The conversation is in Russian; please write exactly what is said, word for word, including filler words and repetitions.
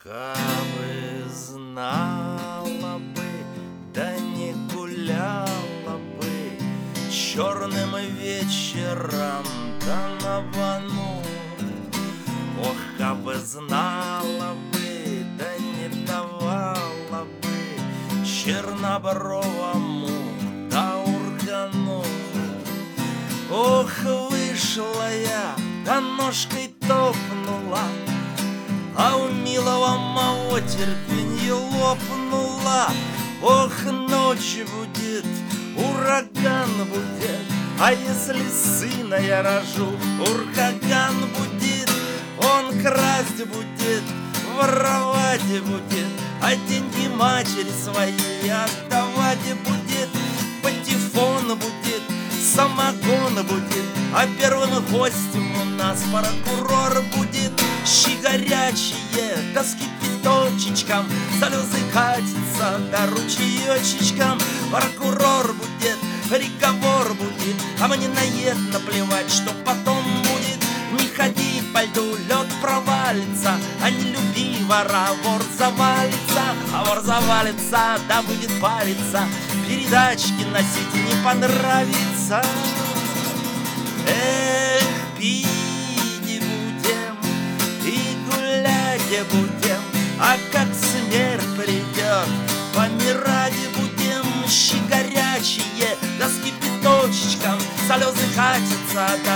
Кабы знала бы, да не гуляла бы черным вечером да на вану. Ох, кабы знала бы, да не давала бы чернобровому да ургану. Ох, вышла я, да ножкой топнула, а у милого моего терпенье лопнула. Ох, ночь будет, ураган будет, а если сына я рожу, ураган будет. Он красть будет, воровать будет, а деньги матери своей отдавать будет. Патефон будет, самогон будет, а первым гостем у нас прокурор будет. Щи горячие, да с кипяточечком, слезы катятся, да ручеечечком. Прокурор будет, приговор будет, а мне на ед наплевать, что потом будет. Не ходи по льду, лед провалится, а не люби вора, вор завалится. А вор завалится, да будет париться, передачки носить не понравится. Эх, пить будем и гулять будем, а как смерть придет, помирать будем. Щи горячие, да с кипяточечком, слезы катятся, да